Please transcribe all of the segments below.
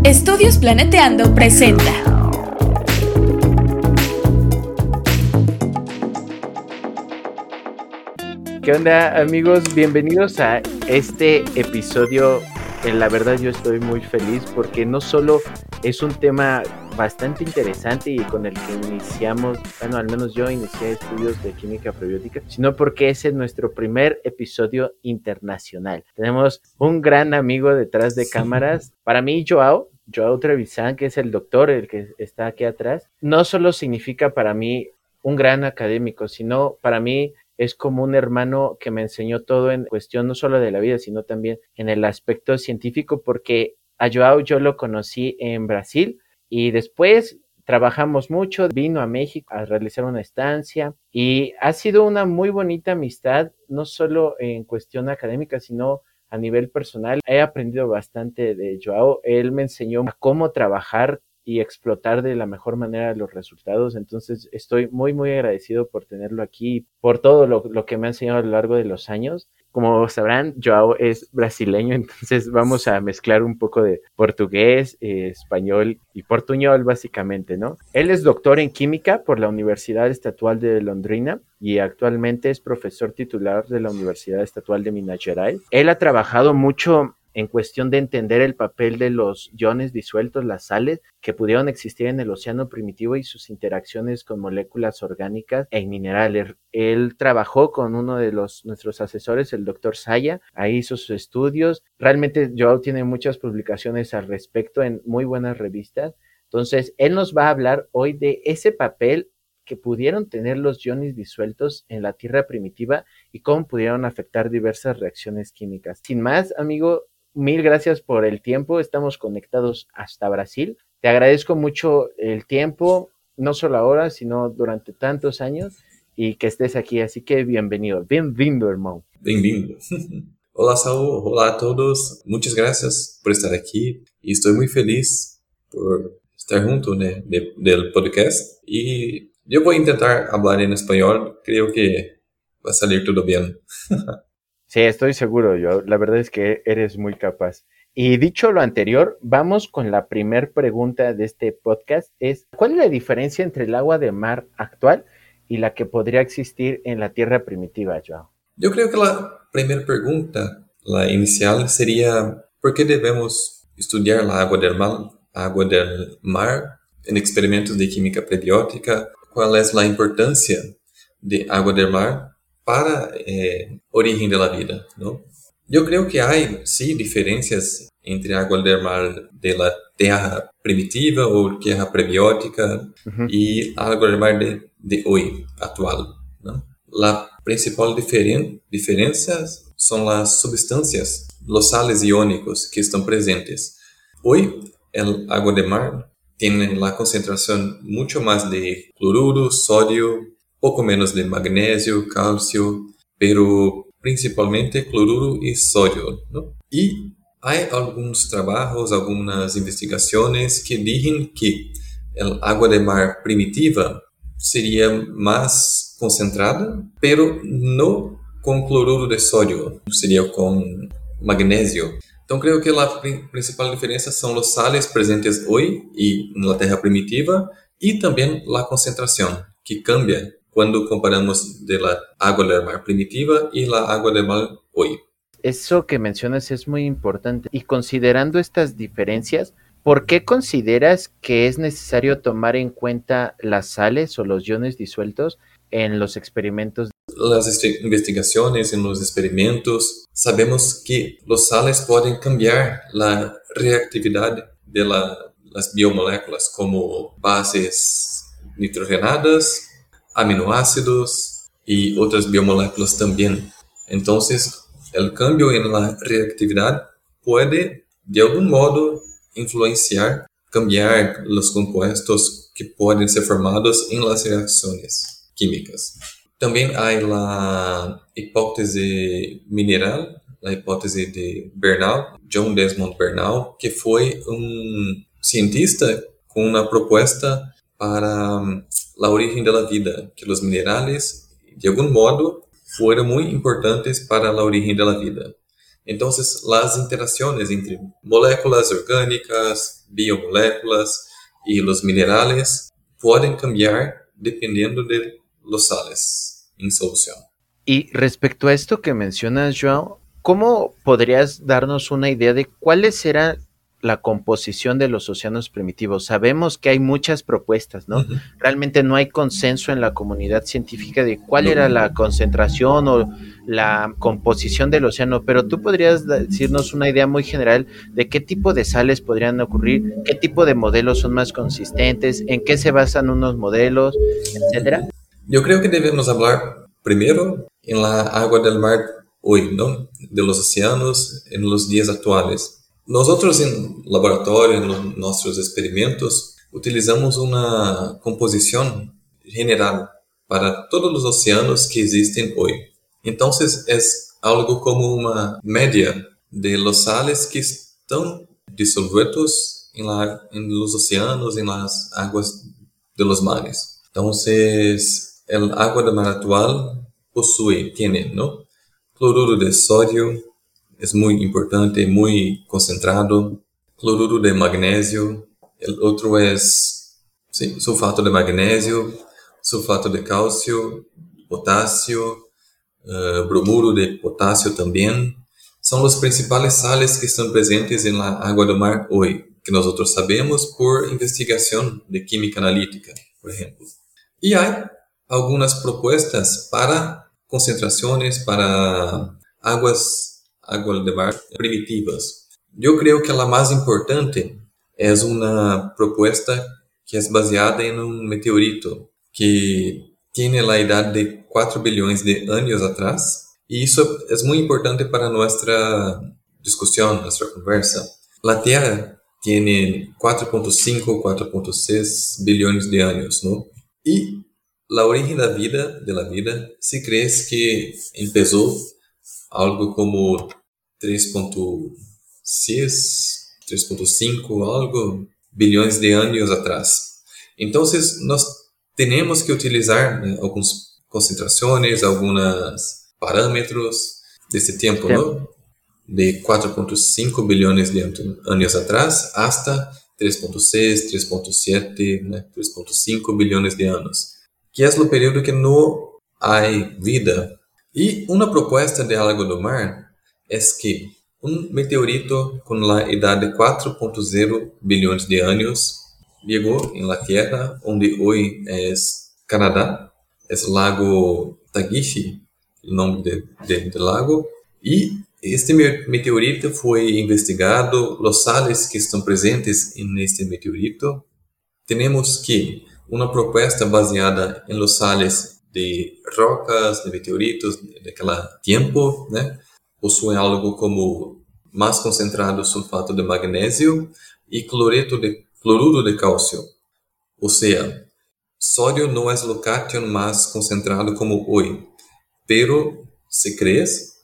Estudios Planeteando presenta. ¿Qué onda, amigos? Bienvenidos a este episodio. La verdad yo estoy muy feliz porque no solo es un tema bastante interesante y con el que iniciamos, bueno, al menos yo inicié estudios de química prebiótica, sino porque ese es nuestro primer episodio internacional. Tenemos un gran amigo detrás de cámaras. Para mí, Joao Trevisan, que es el doctor, el que está aquí atrás, no solo significa para mí un gran académico, sino para mí es como un hermano que me enseñó todo en cuestión no solo de la vida, sino también en el aspecto científico, porque a Joao yo lo conocí en Brasil y después trabajamos mucho, vino a México a realizar una estancia y ha sido una muy bonita amistad, no solo en cuestión académica, sino a nivel personal. He aprendido bastante de Joao, él me enseñó a cómo trabajar y explotar de la mejor manera los resultados. Entonces estoy muy agradecido por tenerlo aquí, por todo lo que me ha enseñado a lo largo de los años. Como sabrán, Joao es brasileño, entonces vamos a mezclar un poco de portugués, español y portuñol básicamente, ¿no? Él es doctor en química por la Universidad Estatal de Londrina y actualmente es profesor titular de la Universidad Estatal de Minas Gerais. Él ha trabajado mucho en cuestión de entender el papel de los iones disueltos, las sales, que pudieron existir en el océano primitivo y sus interacciones con moléculas orgánicas e minerales. Él trabajó con uno de nuestros asesores, el doctor Saya, ahí hizo sus estudios. Realmente Joao tiene muchas publicaciones al respecto en muy buenas revistas. Entonces, él nos va a hablar hoy de ese papel que pudieron tener los iones disueltos en la Tierra primitiva y cómo pudieron afectar diversas reacciones químicas. Sin más, amigo, mil gracias por el tiempo, estamos conectados hasta Brasil. Te agradezco mucho el tiempo, no solo ahora, sino durante tantos años, y que estés aquí, así que bienvenido, hermano. Bem-vindo. Olá, Saúl, olá a todos, muchas gracias por estar aquí y estoy muy feliz por estar junto, né, del podcast y yo voy a intentar hablar en español, creo que va a salir todo bien. Sí, estoy seguro, yo. La verdad es que eres muy capaz. Y dicho lo anterior, vamos con la primer pregunta de este podcast. ¿Cuál es la diferencia entre el agua de mar actual y la que podría existir en la Tierra primitiva, Joao? Yo creo que la primera pregunta, la inicial, sería ¿por qué debemos estudiar la agua del mar en experimentos de química prebiótica? ¿Cuál es la importancia de agua del mar para origen de la vida, ¿no? Yo creo que hay, sí, diferencias entre agua del mar de la tierra primitiva o tierra prebiótica y agua del mar de hoy, actual, ¿no? La principal diferencia son las sustancias, los sales iónicos que están presentes. Hoy, el agua de mar tiene la concentración mucho más de cloruro, sodio, poco menos de magnesio, calcio, pero principalmente cloruro y sodio, ¿no? Y hay algunos trabajos, algunas investigaciones que dicen que el agua de mar primitiva sería más concentrada, pero no con cloruro de sodio, sería con magnesio. Então, creo que la principal diferencia son los sales presentes hoy y en la tierra primitiva y también la concentración, que cambia cuando comparamos de la agua del mar primitiva y la agua del mar hoy. Eso que mencionas es muy importante. Y considerando estas diferencias, ¿por qué consideras que es necesario tomar en cuenta las sales o los iones disueltos en los experimentos? Las investigaciones en los experimentos, sabemos que los sales pueden cambiar la reactividad de las biomoléculas como bases nitrogenadas, aminoácidos y otras biomoléculas también. Entonces, el cambio en la reactividad puede, de algún modo, influenciar, cambiar los compuestos que pueden ser formados en las reacciones químicas. También hay la hipótesis mineral, la hipótesis de Bernal, John Desmond Bernal, que fue un cientista con una propuesta para la origen de la vida, que los minerales, de algún modo, fueron muy importantes para la origen de la vida. Entonces, las interacciones entre moléculas orgánicas, biomoléculas y los minerales pueden cambiar dependiendo de los sales en solución. Y respecto a esto que mencionas, Joao, ¿cómo podrías darnos una idea de cuáles era la composición de los océanos primitivos? Sabemos que hay muchas propuestas, ¿no? Ujú. Realmente no hay consenso en la comunidad científica de cuál No. era la concentración o la composición del océano, pero tú podrías decirnos una idea muy general de qué tipo de sales podrían ocurrir, qué tipo de modelos son más consistentes, en qué se basan unos modelos, etcétera. Yo creo que debemos hablar primero en la agua del mar hoy, ¿no? De los océanos en los días actuales. Nosotros en laboratorio, en nuestros experimentos, utilizamos una composición general para todos los océanos que existen hoy. Entonces es algo como una media de los sales que están disueltos en los océanos, en las aguas de los mares. Entonces, el agua de mar actual tiene, ¿no? Cloruro de sodio, es muy importante, muy concentrado. Cloruro de magnesio, el otro es sulfato de magnesio, sulfato de calcio, potasio, bromuro de potasio también. Son los principales sales que están presentes en la agua del mar hoy, que nosotros sabemos por investigación de química analítica, por ejemplo. Y hay algunas propuestas para concentraciones, para aguas de mar primitivas. Yo creo que la más importante es una propuesta que es basada en un meteorito que tiene la edad de 4 billones de años atrás. Y eso es muy importante para nuestra discusión, nuestra conversa. La Tierra tiene 4.5, 4.6 billones de años, ¿no? Y la origen de la vida se cree que empezó algo como 3.6, 3.5, algo billones de años atrás. Entonces, nós tenemos que utilizar, né, algunas concentraciones, algunos parámetros de este tiempo, ¿no? De 4.5 billones de años atrás hasta 3.6, 3.7, né, 3.5 billones de años, que es el periodo que no hay vida. Y una propuesta de algo do mar es que un meteorito con la edad de 4.0 billones de años llegó en la Tierra, donde hoy es Canadá, es el lago Tagishi, el nombre del lago, y este meteorito fue investigado, los sales que están presentes en este meteorito. Tenemos que una propuesta baseada en los sales de rocas, de meteoritos de aquel tiempo, ¿no? Posee algo como más concentrado sulfato de magnesio y cloruro de calcio. O sea, sodio no es el cation más concentrado como hoy, pero se cree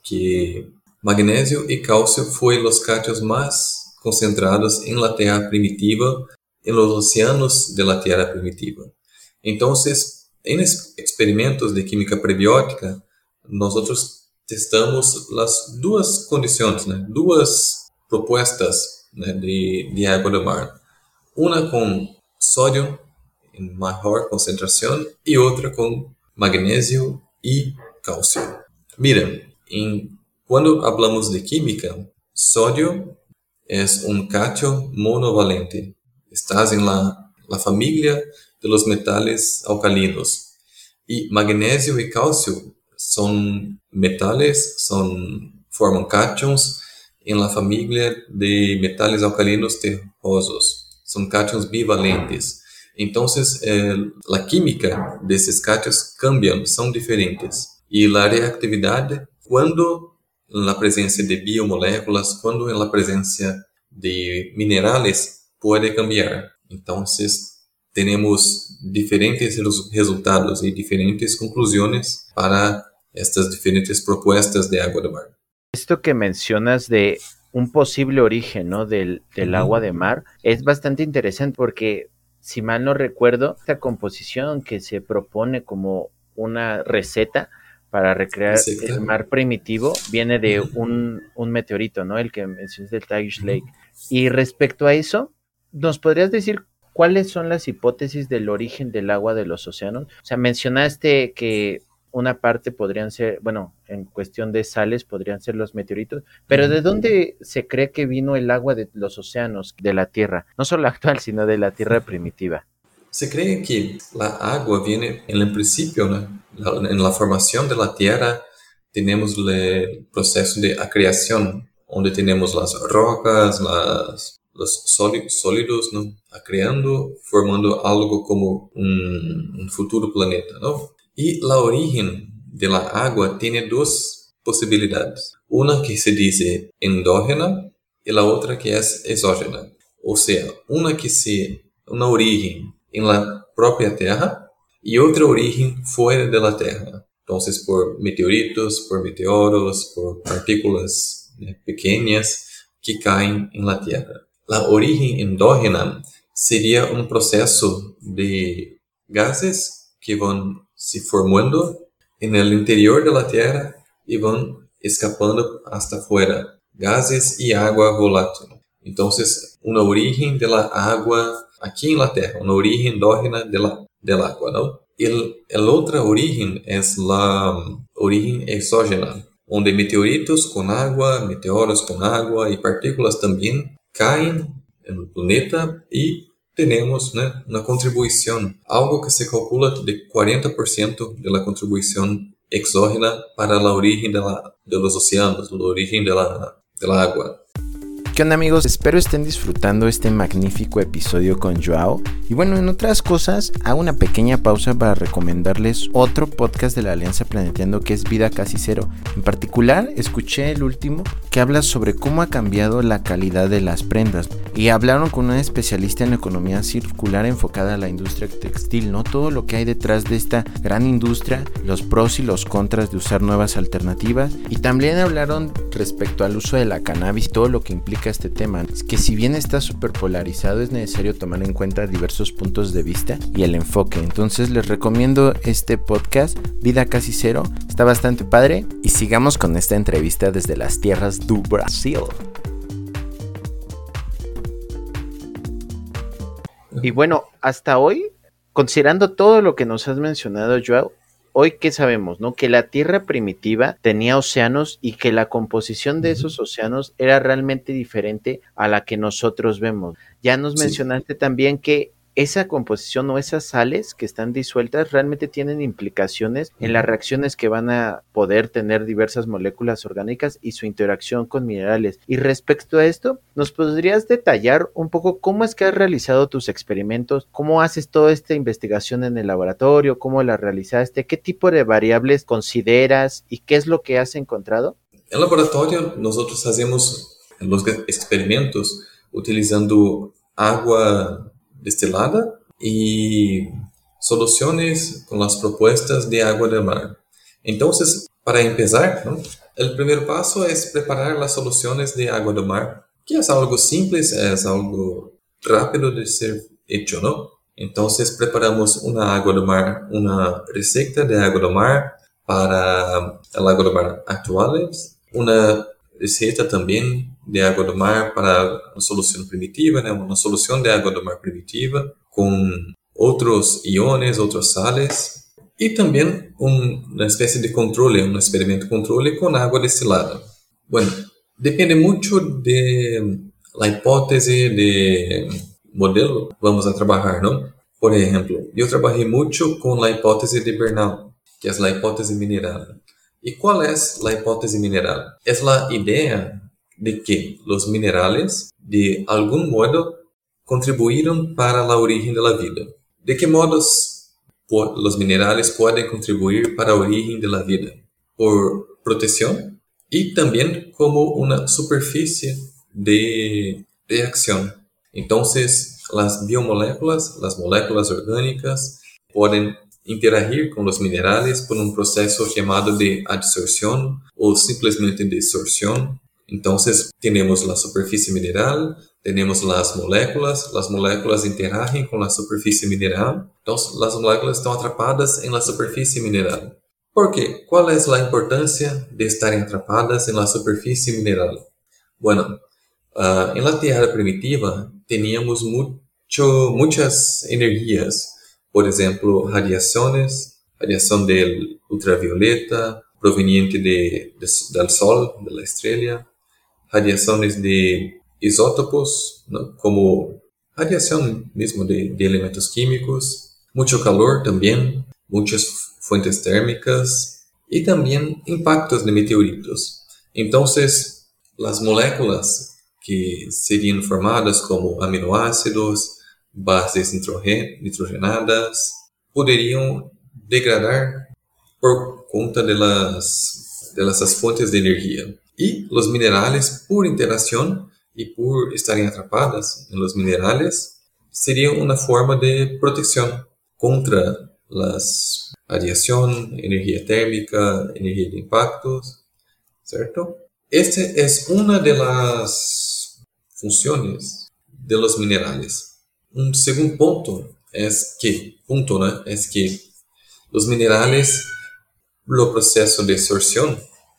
que magnesio y calcio fueron los cations más concentrados en la Tierra primitiva, en los océanos de la Tierra primitiva. Entonces, en experimentos de química prebiótica, nosotros testamos las dos condiciones, ¿no? Dos propuestas, ¿no? de agua de mar. Una con sodio en mayor concentración y otra con magnesio y calcio. Miren, cuando hablamos de química, sodio es un cation monovalente. Estás en la familia de los metales alcalinos. Y magnesio y calcio son metales, forman cations en la familia de metales alcalinos terrosos. Son cations bivalentes. Entonces, la química de esos cations cambian, son diferentes. Y la reactividad, cuando en la presencia de biomoléculas, cuando en la presencia de minerales, puede cambiar. Entonces, tenemos diferentes resultados y diferentes conclusiones para estas diferentes propuestas de agua de mar. Esto que mencionas de un posible origen, ¿no? del agua de mar es bastante interesante porque, si mal no recuerdo, esta composición que se propone como una receta para recrear Exacto. el mar primitivo viene de un meteorito, ¿no? El que mencionas del Tagish Lake. Y respecto a eso, ¿nos podrías decir cuáles son las hipótesis del origen del agua de los océanos? O sea, mencionaste que una parte podrían ser, bueno, en cuestión de sales podrían ser los meteoritos, pero ¿de dónde se cree que vino el agua de los océanos, de la Tierra? No solo la actual, sino de la Tierra primitiva. Se cree que la agua viene en el principio, ¿no? En la formación de la Tierra tenemos el proceso de acreación, donde tenemos las rocas, los sólidos, ¿no? Acreando, formando algo como un futuro planeta, ¿no? Y la origen de la agua tiene dos posibilidades. Una que se dice endógena y la otra que es exógena. O sea, una origen en la propia Tierra y otra origen fuera de la Tierra. Entonces, por meteoritos, por meteoros, por partículas pequeñas que caen en la Tierra. La origen endógena sería un proceso de gases que van se formando en el interior de la Tierra y van escapando hasta afuera. Gases y agua volátil. Entonces, una origen de la agua aquí en la Tierra, una origen endógena del agua, ¿no? El otra origen es la origen exógena, donde meteoritos con agua, meteoros con agua y partículas también caen en el planeta y tenemos, ¿no?, una contribución, algo que se calcula de 40% de la contribución exógena para la origen de los océanos, la origen del agua. ¿Qué onda, amigos? Espero estén disfrutando este magnífico episodio con Joao. Y bueno, en otras cosas, hago una pequeña pausa para recomendarles otro podcast de la Alianza Planeteando que es Vida Casi Cero. En particular, escuché el último que habla sobre cómo ha cambiado la calidad de las prendas. Y hablaron con una especialista en economía circular enfocada a la industria textil, ¿no? Todo lo que hay detrás de esta gran industria, los pros y los contras de usar nuevas alternativas. Y también hablaron respecto al uso de la cannabis y todo lo que implica este tema. Es que si bien está súper polarizado, es necesario tomar en cuenta diversos puntos de vista y el enfoque. Entonces les recomiendo este podcast, Vida Casi Cero. Está bastante padre. Y sigamos con esta entrevista desde las tierras do Brasil. Y bueno, hasta hoy, considerando todo lo que nos has mencionado, Joao, hoy qué sabemos, ¿no? Que la Tierra primitiva tenía océanos y que la composición de esos océanos era realmente diferente a la que nosotros vemos. Ya nos mencionaste también que esa composición o esas sales que están disueltas realmente tienen implicaciones en las reacciones que van a poder tener diversas moléculas orgánicas y su interacción con minerales. Y respecto a esto, ¿nos podrías detallar un poco cómo es que has realizado tus experimentos? ¿Cómo haces toda esta investigación en el laboratorio? ¿Cómo la realizaste? ¿Qué tipo de variables consideras? ¿Y qué es lo que has encontrado? En el laboratorio nosotros hacemos los experimentos utilizando agua destilada y soluciones con las propuestas de agua del mar. Entonces, para empezar, ¿no?, el primer paso es preparar las soluciones de agua del mar, que es algo simple, es algo rápido de ser hecho, ¿no? Entonces, preparamos una receta de agua del mar para el agua del mar actuales, una receta también de agua del mar para una solución primitiva, ¿no?, una solución de agua del mar primitiva con otros iones, otras sales y también una especie de control, un experimento control con agua destilada. Bueno, depende mucho de la hipótesis de modelo que vamos a trabajar, ¿no? Por ejemplo, yo trabajé mucho con la hipótesis de Bernal, que es la hipótesis mineral. ¿Y cuál es la hipótesis mineral? Es la idea de que los minerales, de algún modo, contribuyeron para la origen de la vida. ¿De qué modos los minerales pueden contribuir para la origen de la vida? Por protección y también como una superficie de reacción. Entonces, las biomoléculas, las moléculas orgánicas, pueden interagir con los minerales por un proceso llamado de adsorción o simplemente de sorción. Entonces, tenemos la superficie mineral, tenemos las moléculas interagem con la superficie mineral, entonces las moléculas están atrapadas en la superficie mineral. ¿Por qué? ¿Cuál es la importancia de estar atrapadas en la superficie mineral? Bueno, en la Tierra primitiva teníamos muchas energías, por ejemplo, radiación del ultravioleta proveniente del Sol, de la estrella, radiaciones de isótopos, ¿no? Como radiación mismo de elementos químicos, mucho calor también, muchas fuentes térmicas y también impactos de meteoritos. Entonces, las moléculas que serían formadas como aminoácidos, bases nitrogenadas, podrían degradar por conta de las fuentes de energía. Y los minerales, por interacción y por estar atrapadas en los minerales, serían una forma de protección contra las radiación, energía térmica, energía de impactos, ¿cierto? Esta es una de las funciones de los minerales. Un segundo punto es que los minerales, el proceso de absorción,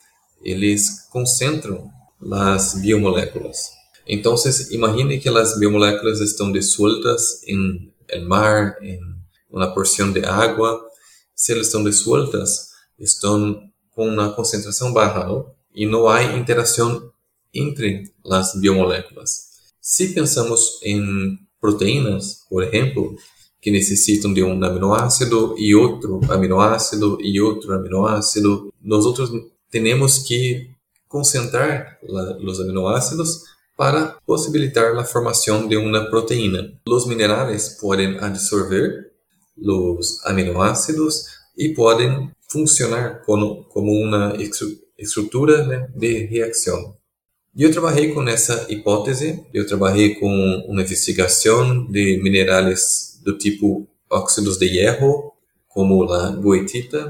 eles concentram las biomoléculas. Entonces, imagine que las biomoléculas están disueltas en el mar, en una porción de agua. Si elas estão disueltas, estão com uma concentração baja, ¿no? E não há interação entre as biomoléculas. Se pensamos em proteínas, por exemplo, que necessitam de um aminoácido e outro aminoácido e outro aminoácido, nós temos que concentrar os aminoácidos para possibilitar a formação de uma proteína. Os minerais podem absorver os aminoácidos e podem funcionar como uma estrutura, né, de reação. Eu trabalhei com essa hipótese, eu trabalhei com uma investigação de minerais do tipo óxidos de hierro, como a goethita,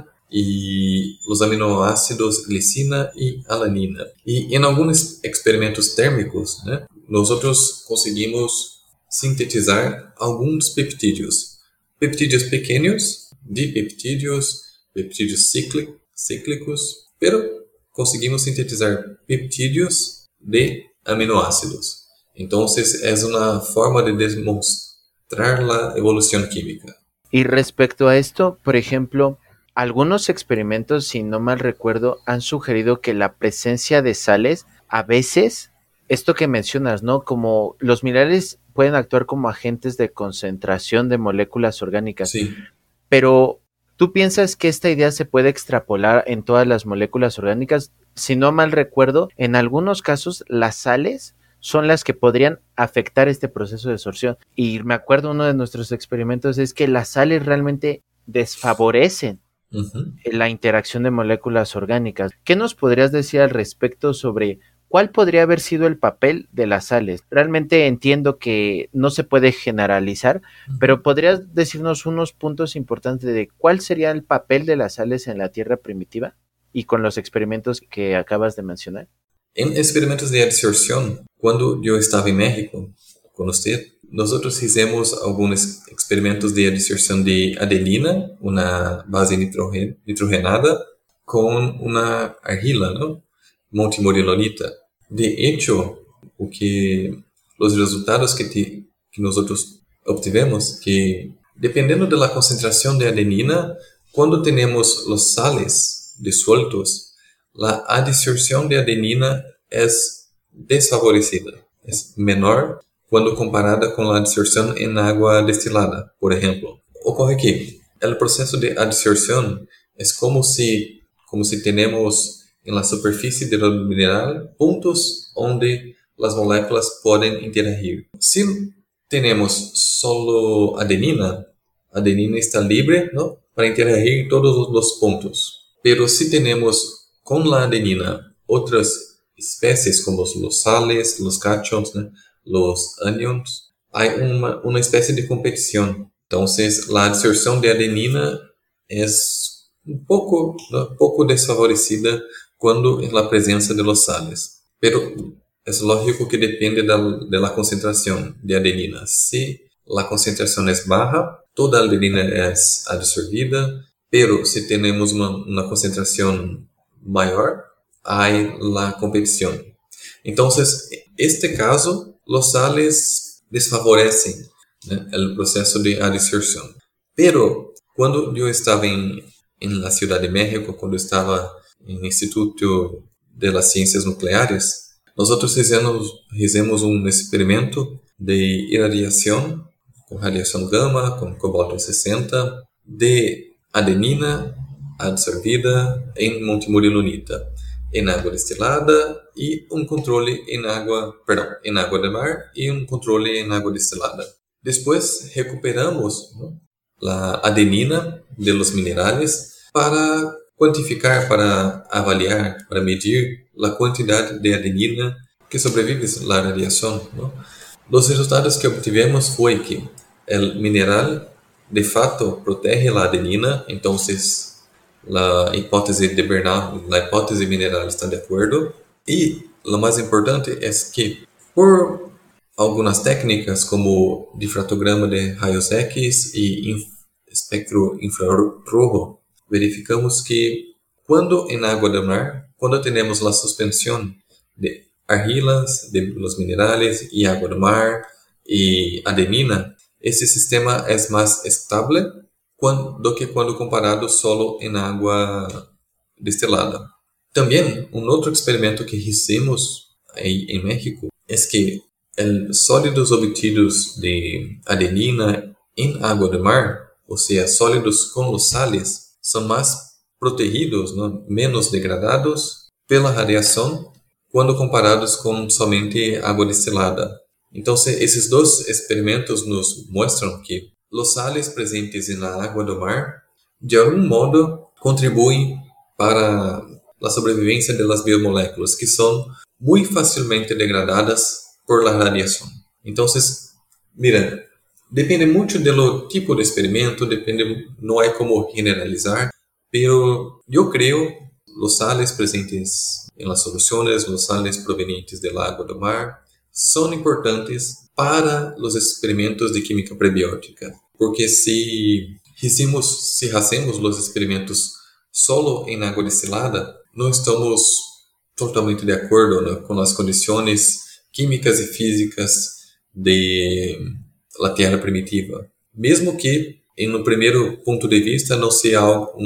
e os aminoácidos glicina e alanina. E em alguns experimentos térmicos, né, nós conseguimos sintetizar alguns peptídeos. Peptídeos pequenos, dipeptídeos, peptídeos cíclicos, pero conseguimos sintetizar peptídeos de aminoácidos. Então, é uma forma de demonstrar a evolução química. Y respecto a esto, por ejemplo, algunos experimentos, si no mal recuerdo, han sugerido que la presencia de sales, a veces, esto que mencionas, ¿no? Como los minerales pueden actuar como agentes de concentración de moléculas orgánicas. Sí. Pero, ¿tú piensas que esta idea se puede extrapolar en todas las moléculas orgánicas? Si no mal recuerdo, en algunos casos las sales son las que podrían afectar este proceso de absorción. Y me acuerdo, uno de nuestros experimentos es que las sales realmente desfavorecen la interacción de moléculas orgánicas. ¿Qué nos podrías decir al respecto sobre cuál podría haber sido el papel de las sales? Realmente entiendo que no se puede generalizar, pero ¿podrías decirnos unos puntos importantes de cuál sería el papel de las sales en la Tierra primitiva y con los experimentos que acabas de mencionar? En experimentos de absorción, cuando yo estaba en México con usted, nosotros hicimos algunos experimentos de absorción de adenina, una base nitrogenada, con una argila, ¿no? Montimoriolonita. De hecho, los resultados que nosotros obtivemos, que dependiendo de la concentración de adenina, cuando tenemos los sales disueltos, la absorción de adenina es desfavorecida, es menor cuando comparada con la absorción en agua destilada, por ejemplo. Ocurre que el proceso de absorción es como si tenemos en la superficie del mineral puntos donde las moléculas pueden interagir. Si tenemos solo adenina está libre, ¿no?, para interagir en todos los puntos. Pero si tenemos con la adenina otras especies como los sales, los cations, ¿no?, los anions, hay una especie de competición. Entonces, la absorción de adenina es un poco desfavorecida cuando en la presencia de los sales. Pero es lógico que depende de la concentración de adenina. Si la concentración es baja, toda la adenina es absorbida, pero si tenemos una concentración mayor, hay la competición. Entonces, en este caso, los sales desfavorecen, ¿no?, el proceso de adsorción. Pero cuando yo estaba en la Ciudad de México, cuando estaba en el Instituto de las Ciencias Nucleares, nosotros hicimos un experimento de irradiación con radiación gamma, con cobalto 60, de adenina absorbida en montemurillonita, en agua destilada y un control en agua de mar y un control en agua destilada. Después recuperamos, ¿no?, la adenina de los minerales para cuantificar, para avaliar, para medir la cantidad de adenina que sobrevive a la radiación, ¿no? Los resultados que obtuvimos fue que el mineral de fato protege la adenina, entonces la hipótesis de Bernal, la hipótesis mineral está de acuerdo. Y lo más importante es que por algunas técnicas como difractograma de rayos X y espectro infrarrojo, verificamos que cuando en agua de mar, cuando tenemos la suspensión de argilas, de los minerales y agua de mar y adenina, ese sistema es más estable que cuando comparado solo en agua destilada. También un otro experimento que hicimos ahí en México es que los sólidos obtenidos de adenina en agua de mar, o sea, sólidos con los sales, son más protegidos, ¿no?, menos degradados pela radiación cuando comparados con somente agua destilada. Entonces, esos dos experimentos nos muestran que los sales presentes en la agua del mar, de algún modo, contribuyen para la sobrevivencia de las biomoléculas, que son muy fácilmente degradadas por la radiación. Entonces, mira, depende mucho del tipo de experimento, no hay como generalizar, pero yo creo los sales presentes en las soluciones, los sales provenientes del agua del mar, son importantes para los experimentos de química prebiótica, porque si hacemos los experimentos solo en agua destilada, no estamos totalmente de acuerdo, ¿no?, con las condiciones químicas y físicas de la Tierra primitiva. Mesmo que en un primer punto de vista no sea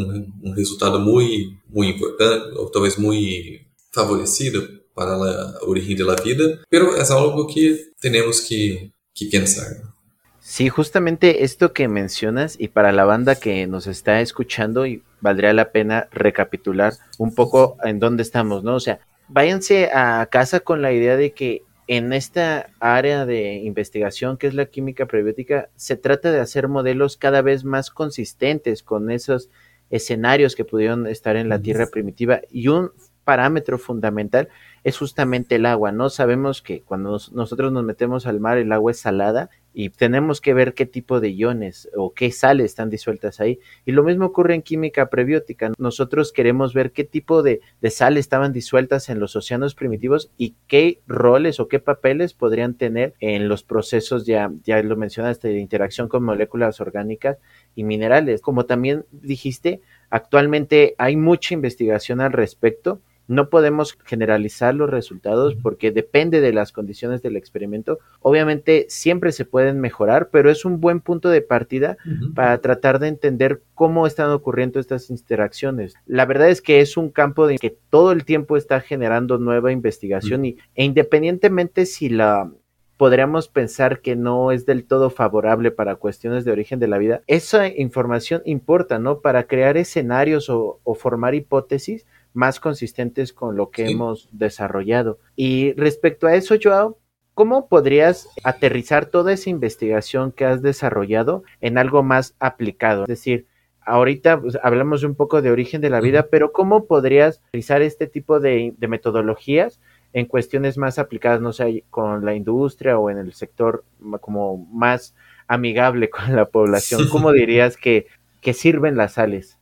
un resultado muy importante o tal vez muy favorecido para la origen de la vida, pero es algo que tenemos que pensar. Sí, justamente esto que mencionas, y para la banda que nos está escuchando, y valdría la pena recapitular un poco en dónde estamos, ¿no? O sea, váyanse a casa con la idea de que en esta área de investigación que es la química prebiótica, se trata de hacer modelos cada vez más consistentes con esos escenarios que pudieron estar en la Tierra primitiva, y un parámetro fundamental es justamente el agua, ¿no? Sabemos que cuando nosotros nos metemos al mar, el agua es salada y tenemos que ver qué tipo de iones o qué sales están disueltas ahí. Y lo mismo ocurre en química prebiótica. Nosotros queremos ver qué tipo de sales estaban disueltas en los océanos primitivos y qué roles o qué papeles podrían tener en los procesos, ya lo mencionaste, de interacción con moléculas orgánicas y minerales. Como también dijiste, actualmente hay mucha investigación al respecto. No podemos generalizar los resultados porque depende de las condiciones del experimento. Obviamente siempre se pueden mejorar, pero es un buen punto de partida para tratar de entender cómo están ocurriendo estas interacciones. La verdad es que es un campo de que todo el tiempo está generando nueva investigación e independientemente si podríamos pensar que no es del todo favorable para cuestiones de origen de la vida, esa información importa, ¿no? Para crear escenarios o formar hipótesis más consistentes con lo que hemos desarrollado. Y respecto a eso, Joao, ¿cómo podrías aterrizar toda esa investigación que has desarrollado en algo más aplicado? Es decir, ahorita pues, hablamos un poco de origen de la vida, pero ¿cómo podrías aterrizar este tipo de metodologías en cuestiones más aplicadas, no sé, con la industria o en el sector como más amigable con la población? ¿Cómo dirías que sirven las sales?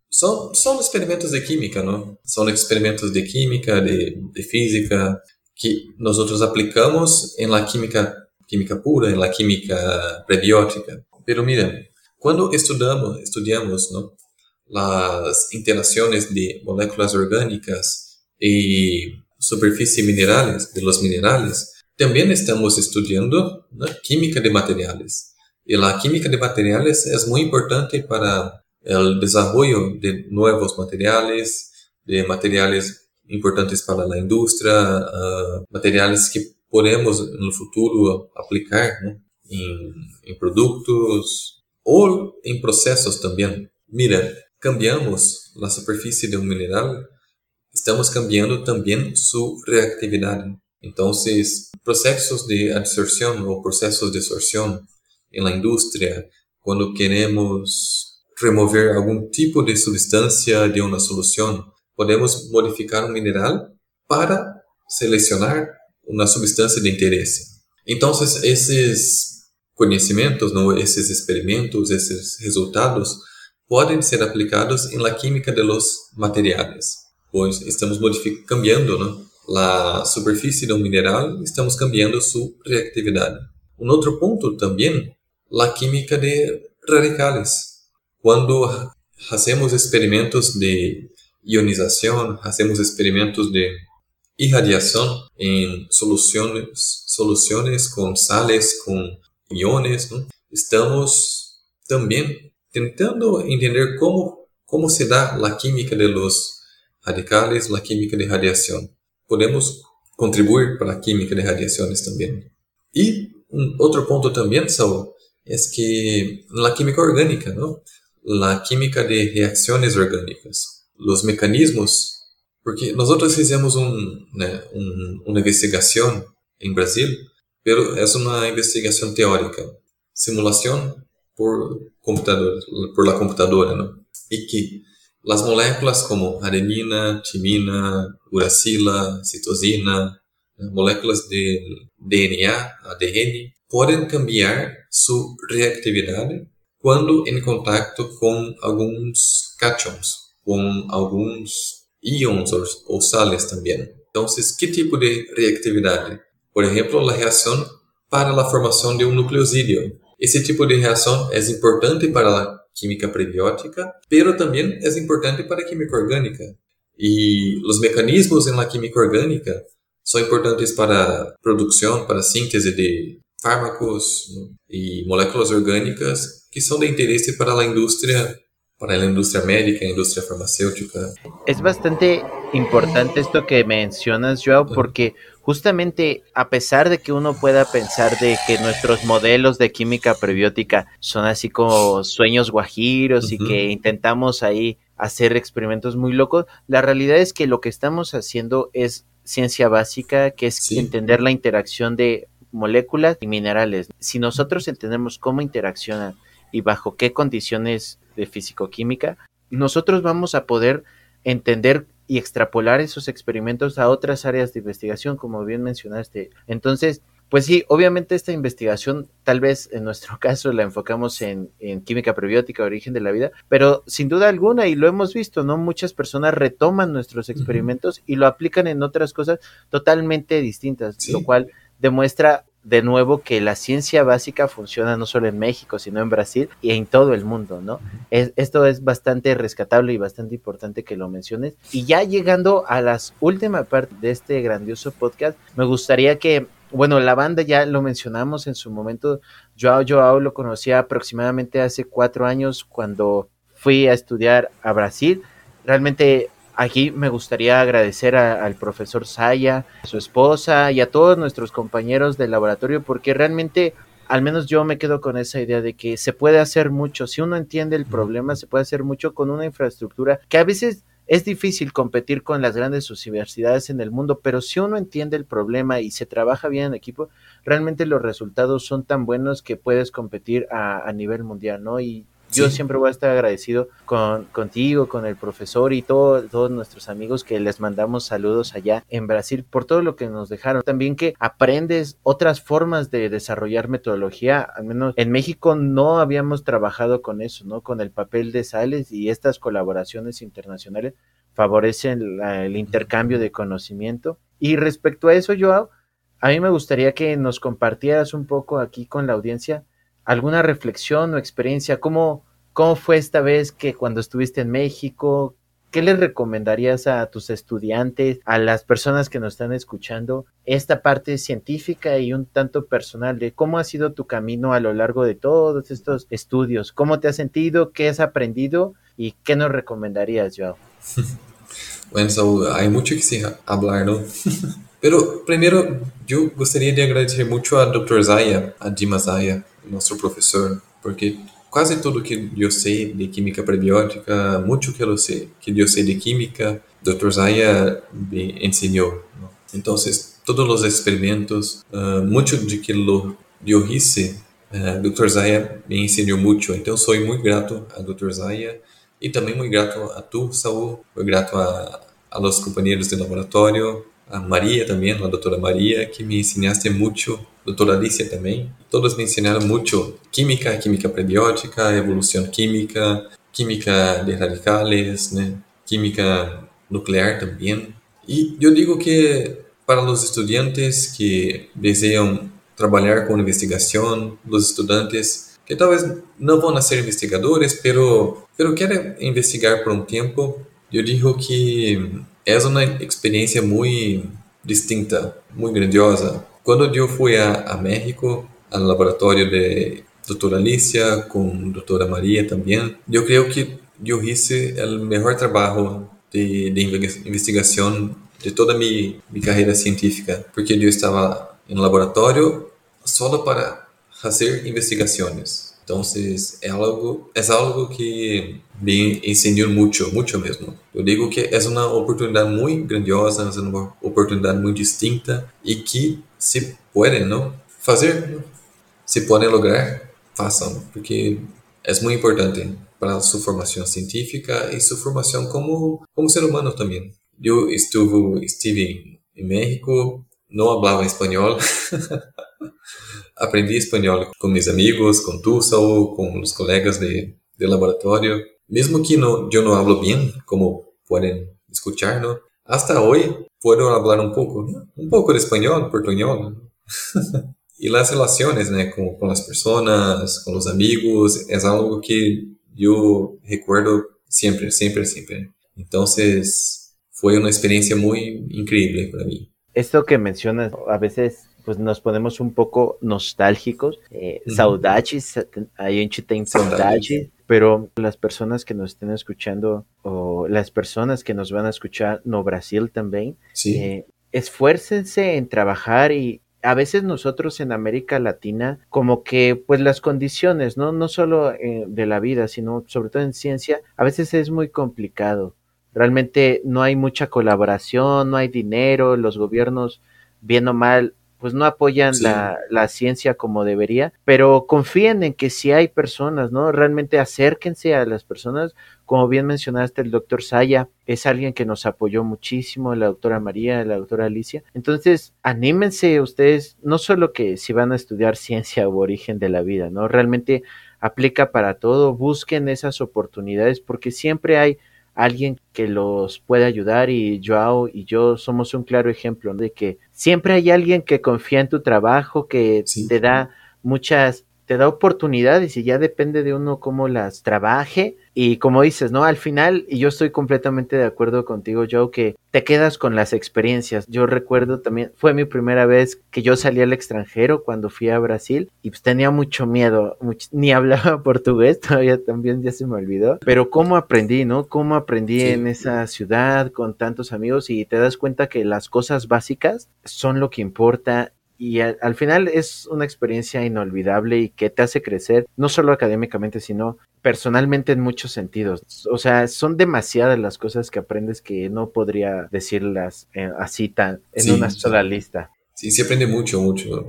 Son experimentos de química, ¿no? Son experimentos de química, de física, que nosotros aplicamos en la química pura, en la química prebiótica. Pero miren, cuando estudiamos, ¿no?, las interacciones de moléculas orgánicas y superficie minerales de los minerales, también estamos estudiando, ¿no?, química de materiales. Y la química de materiales es muy importante para el desarrollo de nuevos materiales, de materiales importantes para la industria, materiales que podemos en el futuro aplicar, ¿no?, en productos o en procesos también. Mira, cambiamos la superficie de un mineral, estamos cambiando también su reactividad. Entonces, procesos de absorción o procesos de absorción en la industria, cuando queremos remover algún tipo de sustancia de una solución, podemos modificar un mineral para seleccionar una sustancia de interés. Entonces, esos conocimientos, ¿no?, esos experimentos, esos resultados pueden ser aplicados en la química de los materiales. Pues estamos cambiando, ¿no?, la superficie de un mineral, estamos cambiando su reactividad. Un otro punto también, la química de radicales. Cuando hacemos experimentos de ionización, hacemos experimentos de irradiación en soluciones con sales, con iones, ¿no?, estamos también tentando entender cómo se da la química de los radicales, la química de radiación. Podemos contribuir para la química de radiaciones también. Y otro punto también, Saúl, es que la química orgánica, ¿no?, la química de reacciones orgánicas, los mecanismos, porque nosotros hicimos una investigación en Brasil, pero es una investigación teórica, simulación por la computadora, ¿no?, y que las moléculas como adenina, timina, uracila, citosina, moléculas de DNA, ADN, pueden cambiar su reactividad cuando en contacto con algunos cátions, con algunos íons o sales también. Entonces, ¿qué tipo de reactividad? Por ejemplo, la reacción para la formación de un nucleosídeo. Ese tipo de reacción es importante para la química prebiótica, pero también es importante para la química orgánica. Y los mecanismos en la química orgánica son importantes para producción, para síntesis de fármacos, ¿no?, y moléculas orgánicas que son de interés para la industria médica, la industria farmacéutica. Es bastante importante esto que mencionas, Joao, porque justamente a pesar de que uno pueda pensar de que nuestros modelos de química prebiótica son así como sueños guajiros y que intentamos ahí hacer experimentos muy locos, la realidad es que lo que estamos haciendo es ciencia básica, que es entender la interacción de moléculas y minerales. Si nosotros entendemos cómo interaccionan y bajo qué condiciones de fisicoquímica, nosotros vamos a poder entender y extrapolar esos experimentos a otras áreas de investigación, como bien mencionaste. Entonces, pues sí, obviamente esta investigación, tal vez en nuestro caso la enfocamos en química prebiótica, origen de la vida, pero sin duda alguna, y lo hemos visto, ¿no?, muchas personas retoman nuestros experimentos y lo aplican en otras cosas totalmente distintas, lo cual demuestra de nuevo que la ciencia básica funciona no solo en México, sino en Brasil y en todo el mundo, ¿no? Esto es bastante rescatable y bastante importante que lo menciones. Y ya llegando a las últimas partes de este grandioso podcast, me gustaría que, bueno, la banda ya lo mencionamos en su momento. Joao lo conocí aproximadamente hace 4 años cuando fui a estudiar a Brasil. Realmente aquí me gustaría agradecer al profesor Saya, a su esposa y a todos nuestros compañeros del laboratorio, porque realmente, al menos yo me quedo con esa idea de que se puede hacer mucho. Si uno entiende el problema, se puede hacer mucho con una infraestructura que a veces es difícil competir con las grandes universidades en el mundo, pero si uno entiende el problema y se trabaja bien en equipo, realmente los resultados son tan buenos que puedes competir a nivel mundial, ¿no? Y yo siempre voy a estar agradecido contigo, con el profesor y todos nuestros amigos que les mandamos saludos allá en Brasil por todo lo que nos dejaron. También que aprendes otras formas de desarrollar metodología. Al menos en México no habíamos trabajado con eso, ¿no? Con el papel de sales, y estas colaboraciones internacionales favorecen el intercambio de conocimiento. Y respecto a eso, Joao, a mí me gustaría que nos compartieras un poco aquí con la audiencia alguna reflexión o experiencia, cómo ¿Cómo fue esta vez que cuando estuviste en México? ¿Qué les recomendarías a tus estudiantes, a las personas que nos están escuchando, esta parte científica y un tanto personal de cómo ha sido tu camino a lo largo de todos estos estudios? ¿Cómo te has sentido? ¿Qué has aprendido? ¿Y qué nos recomendarías, Joao? Bueno, Saúl, hay mucho que se hablar, ¿no? Pero primero, yo gustaría de agradecer mucho a Dr. Zaya, a Dima Zaya, nuestro profesor, porque quase tudo que eu sei de química prebiótica, muito que eu sei de química, Dr. Zaya me ensinou, ¿no? Entonces, todos os experimentos, muito de que eu hice, Dr. Zaya me ensinou muito. Então, sou muito grato a Dr. Zaya e também muito grato a tu, Saúl, muito grato a los companheiros de laboratório, a Maria também, a doutora Maria, que me ensinaste muito, doutora Alicia também. Todos me ensinaram muito química, química prebiótica, evolução química, química de radicales, né? Química nuclear também. E eu digo que para os estudantes que desejam trabalhar com investigação, os estudantes que talvez não vão ser investigadores, pero querem investigar por um tempo, eu digo que é uma experiência muito distinta, muito grandiosa. Quando eu fui a México, ao laboratório de doutora Alicia, com doutora Maria também, eu creio que eu hice o melhor trabalho de investigação de toda minha carreira científica, porque eu estava em laboratório só para fazer investigações. Então, é algo que me ensinou muito, muito mesmo. Eu digo que é uma oportunidade muito grandiosa, é uma oportunidade muito distinta e que se pode, não? Fazer, se podem lograr, façam, porque é muito importante para a sua formação científica e sua formação como ser humano também. Eu estive em México, não falava espanhol. Aprendi espanhol com meus amigos, com tu, Saúl, com os colegas de laboratório. Mesmo que eu não falo bem, como podem escuchar, ¿no? Hasta hoy puedo hablar un poco de espanhol, portuñol. Y las relaciones, né, con las personas, con los amigos, es algo que yo recuerdo siempre, siempre, siempre. Entonces, fue una experiencia muy increíble para mí. Esto que mencionas, a veces pues nos ponemos un poco nostálgicos, saudades, a gente tem saudade, pero las personas que nos estén escuchando o las personas que nos van a escuchar no Brasil también, sí. Esfuércense en trabajar y a veces nosotros en América Latina como que pues las condiciones, no solo de la vida, sino sobre todo en ciencia, a veces es muy complicado. Realmente no hay mucha colaboración, no hay dinero, los gobiernos, bien o mal, pues no apoyan la ciencia como debería, pero confíen en que si hay personas, ¿no? Realmente acérquense a las personas, como bien mencionaste, el doctor Zaya es alguien que nos apoyó muchísimo, la doctora María, la doctora Alicia, entonces anímense ustedes, no solo que si van a estudiar ciencia o origen de la vida, ¿no? Realmente aplica para todo, busquen esas oportunidades porque siempre hay alguien que los puede ayudar y Joao y yo somos un claro ejemplo, ¿no? De que siempre hay alguien que confía en tu trabajo, que te da oportunidades y ya depende de uno cómo las trabaje y como dices, ¿no? Al final, y yo estoy completamente de acuerdo contigo, Joe, que te quedas con las experiencias. Yo recuerdo también, fue mi primera vez que yo salí al extranjero cuando fui a Brasil y pues tenía mucho miedo, ni hablaba portugués, todavía también ya se me olvidó, pero cómo aprendí, ¿no? Cómo aprendí en esa ciudad con tantos amigos y te das cuenta que las cosas básicas son lo que importa. Y al final es una experiencia inolvidable y que te hace crecer, no solo académicamente, sino personalmente en muchos sentidos. O sea, son demasiadas las cosas que aprendes que no podría decirlas así en una sola lista. Sí, se aprende mucho, mucho.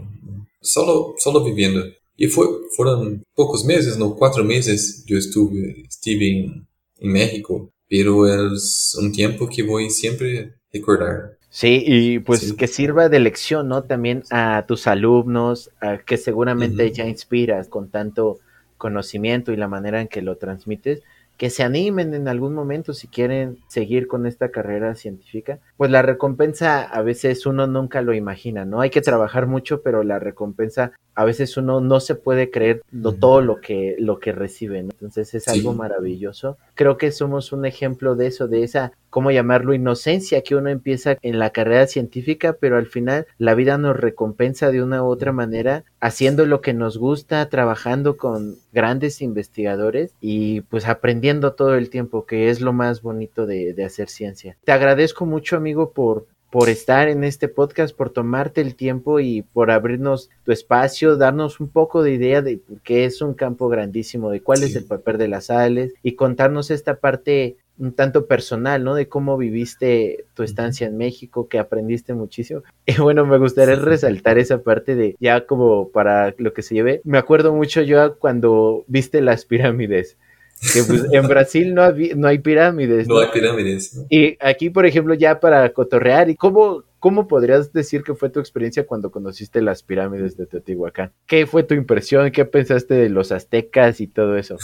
Solo viviendo. Y fueron pocos meses, ¿no? 4 meses yo estuve en México, pero es un tiempo que voy siempre a recordar. Sí, y pues que sirva de lección, ¿no? También a tus alumnos, que seguramente ya inspiras con tanto conocimiento y la manera en que lo transmites, que se animen en algún momento si quieren seguir con esta carrera científica. Pues la recompensa a veces uno nunca lo imagina, ¿no? Hay que trabajar mucho, pero la recompensa a veces uno no se puede creer todo lo que recibe, ¿no? Entonces es algo maravilloso. Creo que somos un ejemplo de eso, de esa, ¿cómo llamarlo? Inocencia que uno empieza en la carrera científica, pero al final la vida nos recompensa de una u otra manera haciendo lo que nos gusta, trabajando con grandes investigadores y pues aprendiendo todo el tiempo, que es lo más bonito de hacer ciencia. Te agradezco mucho, amigo, por estar en este podcast, por tomarte el tiempo y por abrirnos tu espacio, darnos un poco de idea de que es un campo grandísimo, de cuál es el papel de las sales y contarnos esta parte un tanto personal, ¿no? De cómo viviste tu estancia en México, que aprendiste muchísimo. Y bueno, me gustaría resaltar esa parte de ya como para lo que se lleve. Me acuerdo mucho yo cuando viste las pirámides, que pues en Brasil no hay pirámides, ¿no? No hay pirámides, ¿no? Y aquí, por ejemplo, ya para cotorrear, ¿y cómo podrías decir que fue tu experiencia cuando conociste las pirámides de Teotihuacán? ¿Qué fue tu impresión? ¿Qué pensaste de los aztecas y todo eso?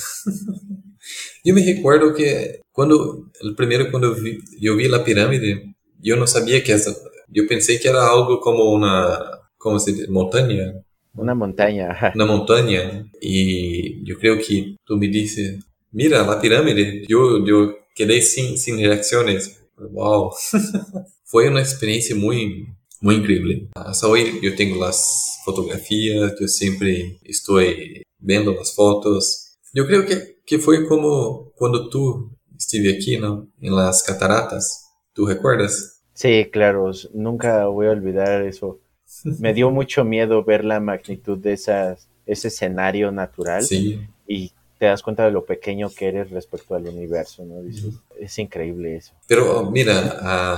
Yo me recuerdo que cuando yo vi la pirámide, yo no sabía yo pensé que era algo como ¿cómo se dice? Montaña. Una montaña, ajá. Una montaña. Y yo creo que tú me dices, mira la pirámide. Yo quedé sin reacciones. Wow. Fue una experiencia muy, muy increíble. Hasta hoy yo tengo las fotografías, yo siempre estoy viendo las fotos. Yo creo que fue como cuando tú estuve aquí, ¿no? En las cataratas. ¿Tú recuerdas? Sí, claro, nunca voy a olvidar eso. Me dio mucho miedo ver la magnitud de ese escenario natural Sí. y te das cuenta de lo pequeño que eres respecto al universo, ¿no? Dices, es increíble eso. Pero mira,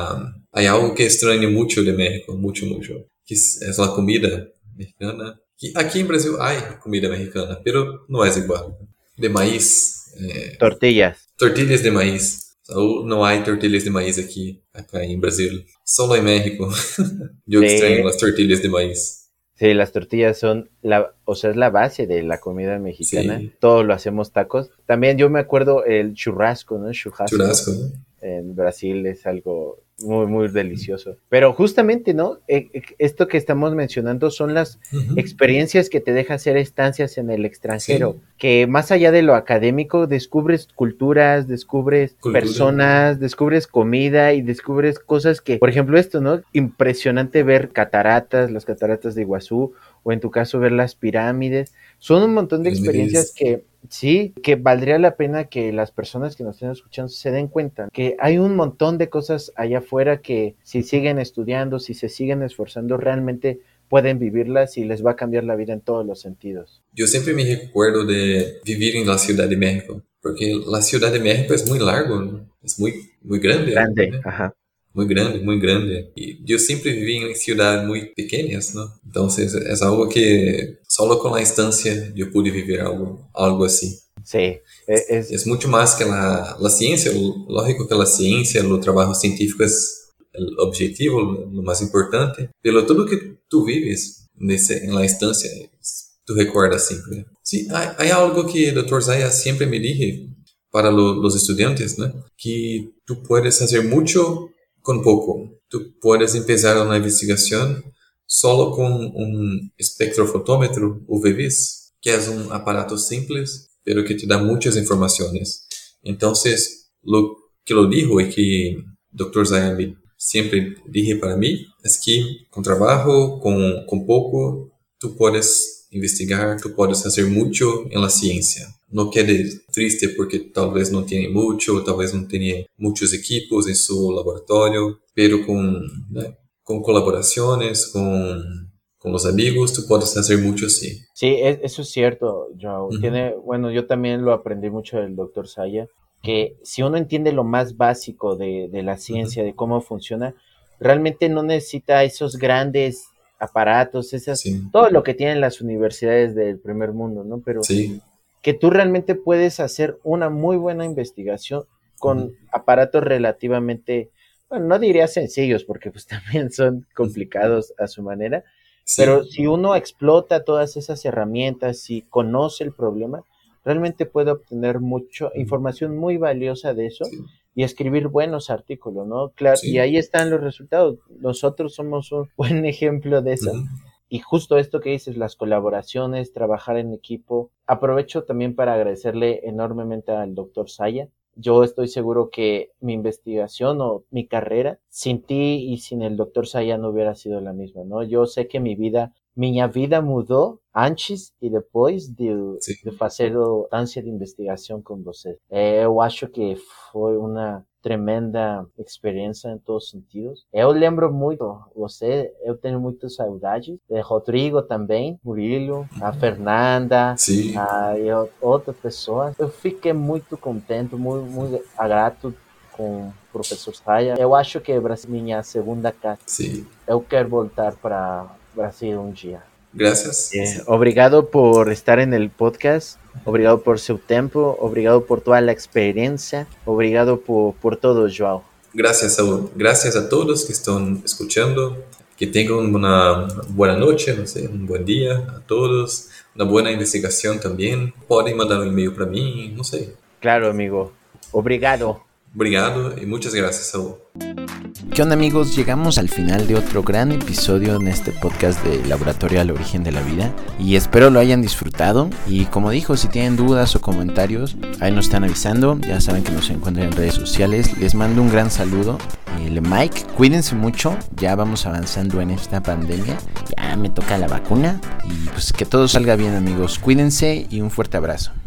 hay algo que extraño mucho de México, mucho, mucho, que es la comida mexicana. Aquí en Brasil hay comida mexicana, pero no es igual. De maíz, Tortillas. tortillas de maíz. No hay tortillas de maíz acá en Brasil, solo en México. Yo extraño las tortillas de maíz. Sí, las tortillas son es la base de la comida mexicana. Sí. Todo lo hacemos tacos. También yo me acuerdo el churrasco, ¿no? Churrasco, ¿no? En Brasil es algo muy, muy delicioso. Pero justamente, ¿no? Esto que estamos mencionando son las experiencias que te deja hacer estancias en el extranjero, que más allá de lo académico, descubres culturas, descubres personas, descubres comida y descubres cosas que, por ejemplo, esto, ¿no? Impresionante ver las cataratas de Iguazú, o en tu caso ver las pirámides. Son un montón de experiencias que sí, que valdría la pena que las personas que nos estén escuchando se den cuenta que hay un montón de cosas allá afuera que si siguen estudiando, si se siguen esforzando, realmente pueden vivirlas y les va a cambiar la vida en todos los sentidos. Yo siempre me recuerdo de vivir en la Ciudad de México, porque la Ciudad de México es muy largo, ¿no? Es muy, muy grande. Grande, ¿no? ajá. Muy grande, muy grande. Y yo siempre viví en ciudades muy pequeñas, ¿no? Entonces es algo que solo con la instancia yo pude vivir algo así. Sí. Es mucho más que la ciencia. Lógico que la ciencia, el trabajo científico es el objetivo, lo más importante. Pero todo lo que tú vives en la instancia, tú recuerdas siempre. Sí, hay algo que el Dr. Zaya siempre me dije para los estudiantes, ¿no? Que tú puedes hacer mucho con poco. Tú puedes empezar una investigación solo con un espectrofotómetro UV-Vis, que es un aparato simple, pero que te da muchas informaciones. Entonces, lo que lo dijo y que Dr. Zayami siempre dije para mí es que con trabajo, con poco, tú puedes investigar, tú puedes hacer mucho en la ciencia. No quede triste porque tal vez no tiene mucho, tal vez no tiene muchos equipos en su laboratorio, pero con colaboraciones, con los amigos, tú puedes hacer mucho, sí. Sí, eso es cierto, Joao. Bueno, yo también lo aprendí mucho del doctor Saya, que si uno entiende lo más básico de la ciencia, de cómo funciona, realmente no necesita esos grandes aparatos, todo lo que tienen las universidades del primer mundo, ¿no? Pero que tú realmente puedes hacer una muy buena investigación con aparatos relativamente, bueno, no diría sencillos, porque pues también son complicados a su manera, pero si uno explota todas esas herramientas y conoce el problema, realmente puede obtener mucha información muy valiosa de eso y escribir buenos artículos, ¿no? Claro, y ahí están los resultados. Nosotros somos un buen ejemplo de eso. Y justo esto que dices, las colaboraciones, trabajar en equipo. Aprovecho también para agradecerle enormemente al doctor Saya. Yo estoy seguro que mi investigación o mi carrera sin ti y sin el doctor Saya no hubiera sido la misma, ¿no? Yo sé que minha vida mudou antes e depois de fazer a ânsia de investigação com você. Eu acho que foi uma tremenda experiência em todos os sentidos. Eu lembro muito você, eu tenho muitas saudades de Rodrigo também, Murilo, a Fernanda, e outras pessoas. Eu fiquei muito contente, muito grato com o professor Saya. Eu acho que é minha segunda casa. Sim. Eu quero voltar para Brasil un día. Gracias. Obrigado por estar en el podcast, obrigado por su tiempo, obrigado por toda la experiencia, obrigado por todo, João. Gracias, Saúl. Gracias a todos que están escuchando. Que tengan una buena noche, no sé, un buen día a todos, una buena investigación también. Pueden mandar un email para mí, no sé. Claro, amigo. Obrigado. Obrigado y muchas gracias, Saúl. ¿Qué onda, amigos? Llegamos al final de otro gran episodio en este podcast de Laboratorio al Origen de la Vida y espero lo hayan disfrutado. Y como dijo, si tienen dudas o comentarios, ahí nos están avisando. Ya saben que nos encuentran en redes sociales. Les mando un gran saludo. Mike, cuídense mucho. Ya vamos avanzando en esta pandemia. Ya me toca la vacuna y pues que todo salga bien, amigos. Cuídense y un fuerte abrazo.